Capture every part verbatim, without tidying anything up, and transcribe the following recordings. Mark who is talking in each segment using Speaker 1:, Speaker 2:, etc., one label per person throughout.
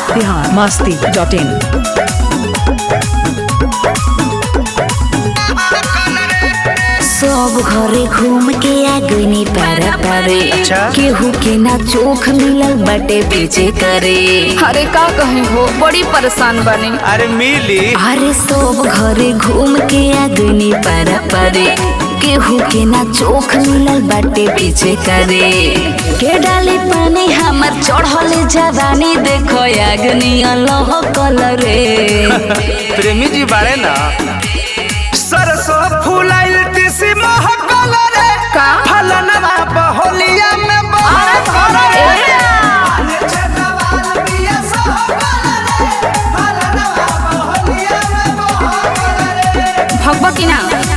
Speaker 1: Bihar Masti dot इन।
Speaker 2: सब घरे घूम के आ गईनी पारा पारे।
Speaker 3: अच्छा?
Speaker 2: केहू के ना चोख मिलल बाटे बेचे करे।
Speaker 4: अरे का कहीं हो, बड़ी परेशान बनी।
Speaker 3: अरे मिली
Speaker 2: अरे सब घरे घूम के आ गईनी पारा पारे। केहू के ना चोख मिलल बाटे बेचे करे। के डाली पानी हमर चढ़ल जवानी देखो आगनी अल्लाह कलरे।
Speaker 3: प्रेमी जी बाड़े ना सरसों फूलाइल तिसी महकल रे
Speaker 4: का?
Speaker 3: फलनवा बहोलिया में बहकल रे।
Speaker 4: भगवा की ना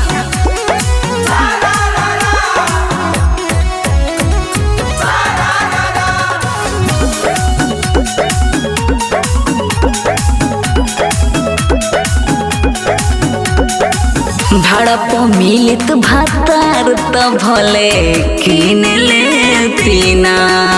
Speaker 2: भड़प मिलित भातार त भले किन लेती ना।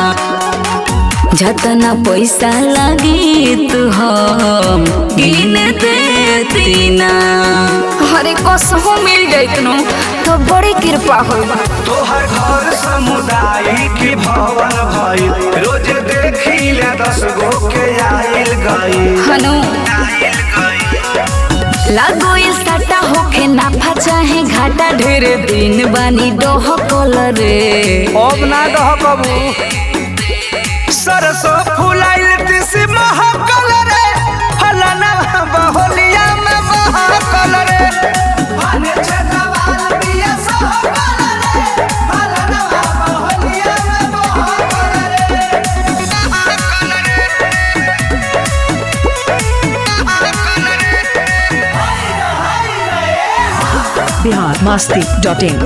Speaker 2: जतना पैसा लगी तू हम गिन देती ना।
Speaker 4: अरे कसहो मिल जाइत नु तो बड़ी कृपा होई।
Speaker 3: तोहर घर सामुदायिक भवन भइल रोज देखी ले दस गो के आइल गइल
Speaker 4: हनु
Speaker 2: लागो ये सटा होके नाफा चाहे घाटा ढेर दिन बानी डोह कलरे।
Speaker 3: अब ना दह कबू सरसों फूलाइल तिसी महकल रे फलनवा बहोलिया में बहकल रे।
Speaker 1: बिहार मस्ती डॉट इन।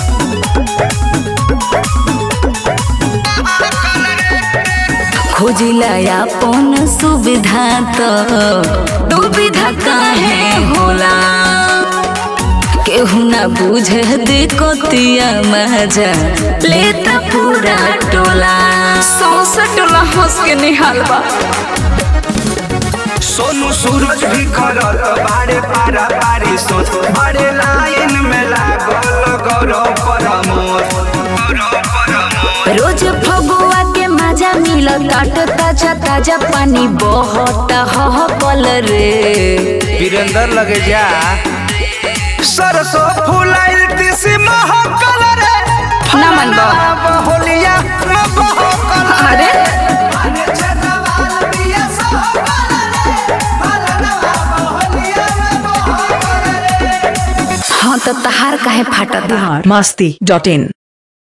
Speaker 2: खोजिला अपन सुविधा तो दुविधा काहे होला। केहू ना बुझे दिकोतिया मजा लेता पूरा टोला।
Speaker 4: सौंसे टोला हंस के निहाल बा।
Speaker 3: सोनू सूरज भी करत बाड़े पारा पारी सोच बड़े लाइन में लागल गौरव परमोद।
Speaker 2: रोज फगुआ के मजा मिल काट ताजा ताजा पानी बहुत ह पल रे।
Speaker 3: वीरेंद्र लगे जा सरसों फूलाइल तिसी महकल रे
Speaker 4: ना मन बा।
Speaker 3: बहोलिया में बहकल
Speaker 4: अरे
Speaker 2: हाँ तो तहार काहे फाटत।
Speaker 1: बिहार मस्ती डॉट इन।